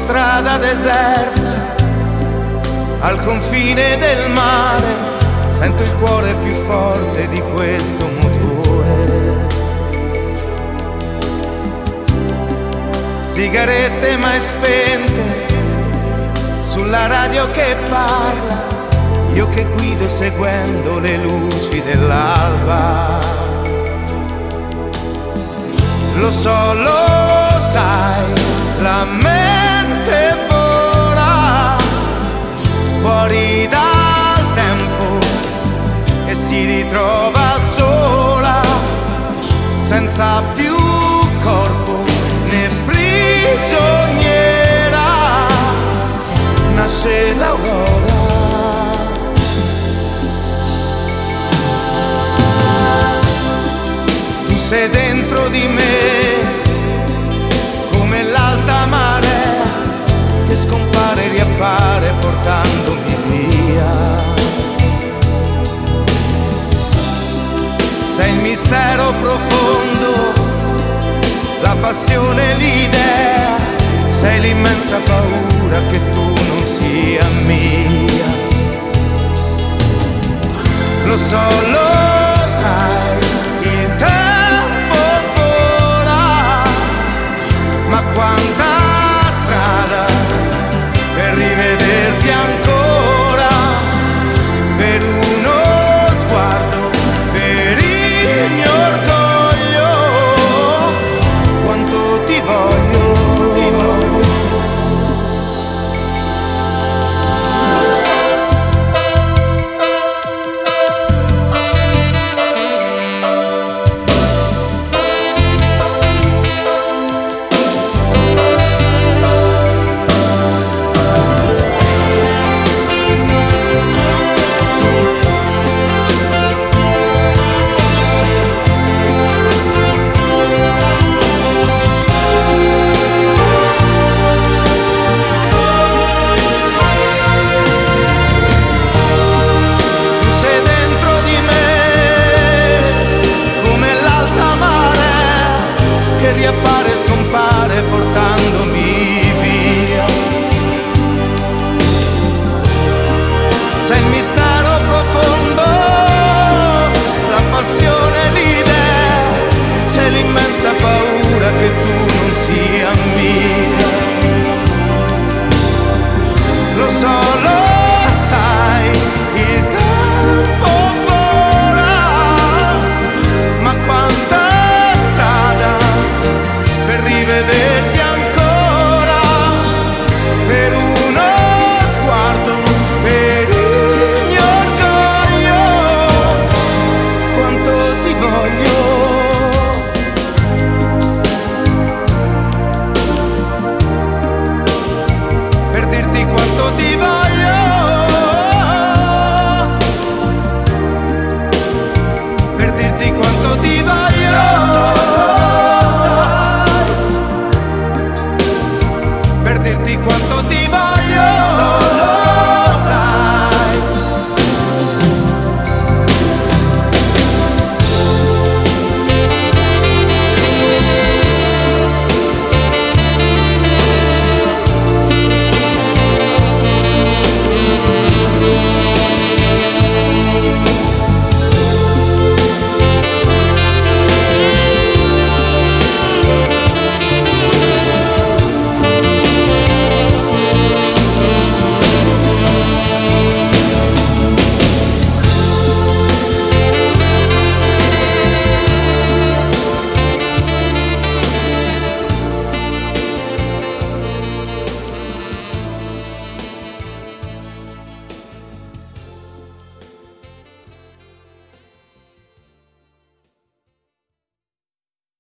strada deserta, al confine del mare, sento il cuore più forte di questo motore. Sigarette mai spente, sulla radio che parla, io che guido seguendo le luci dell'alba. Lo so, lo sai, la mente vola fuori dal tempo e si ritrova sola, senza più corpo né prigioniera. Nasce l'aurora. Tu sei dentro di me come l'alta marea che scompare e riappare portandomi via. Sei il mistero profondo, la passione, l'idea, sei l'immensa paura che tu non sia mia. Lo so, lo sai, il tempo vola, ma quanta strada per rivederti ancora, per uno sguardo, per il mio orgoglio, quanto ti voglio, ti voglio. Riappare e scompare portando